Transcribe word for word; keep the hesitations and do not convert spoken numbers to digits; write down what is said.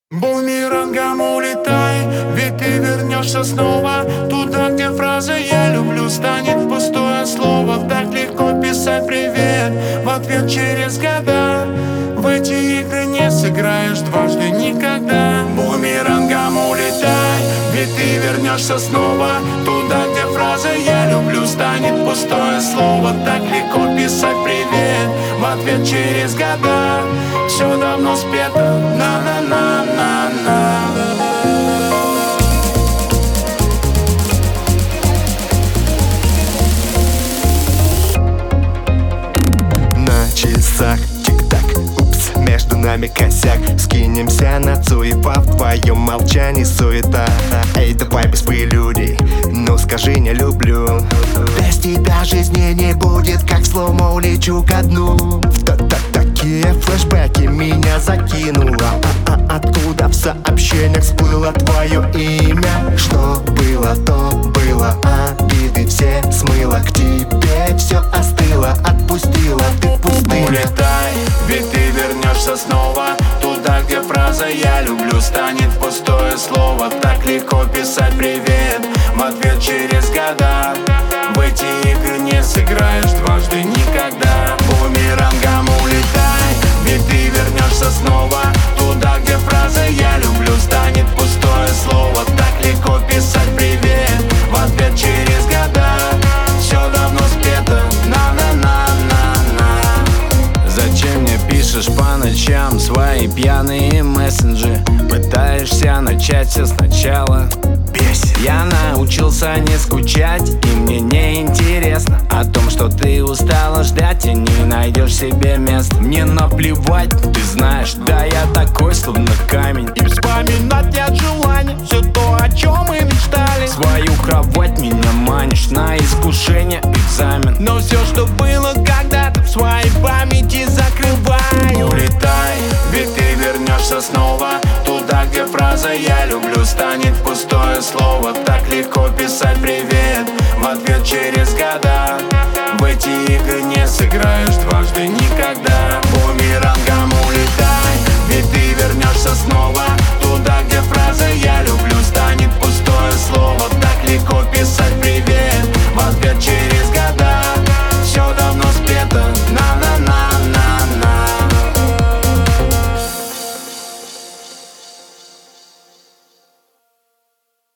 Бумерангом улетай, ведь ты вернешься снова туда, где фраза «я люблю» станет пустое слово. Так легко писать привет в ответ через года. В эти игры не сыграешь дважды никогда. Бумерангом улетай, ведь ты вернешься снова туда, где фраза «я люблю» станет пустое слово. Так легко писать привет в ответ через года. Все давно спето, на-на-на-на-на. На часах тик-так, упс, между нами косяк. Скинемся на Цуева, в твоем молчании суета. Эй, давай без прелюдий, ну скажи не люблю. Без тебя жизни не будет, как слоумо улечу ко дну. В такие флешбеки меня закинуло. А-а, откуда в сообщениях всплыло твое имя? Что было, то было, обиды все смыло. К тебе все остыло, отпустила, ты пустыня. Улетай, ведь ты вернешься снова туда, где фраза «я люблю» станет пустое слово. Так легко писать привет в ответ через года. В эти игры не сыграешь дважды никогда. Бумерангом улетай, ведь ты вернешься снова туда, где фраза «я люблю» станет пустое слово. Так легко писать привет в ответ через года. Все давно спето, на-на-на-на-на. Зачем мне пишешь по ночам свои пьяные мессенджи? Пытаешься начать все сначала. Бесит. Я научился не скучать, и мне не интересно о том, что ты устала ждать и не найдешь себе места. Мне наплевать, ты знаешь, да я такой, словно камень. И вспоминать нет желания все то, о чем мы мечтали. В свою кровать меня манишь, на искушение экзамен. Но все, что было когда-то, в своей памяти закрываю. Улетай, ведь ты вернешься снова туда, где фраза «я люблю» станет пустое слово. Так легко писать привет в ответ через года. В эти игры не сыграешь дважды никогда. Бумерангом улетай, ведь ты вернешься снова туда, где фраза «я люблю» станет пустое слово. Так легко писать привет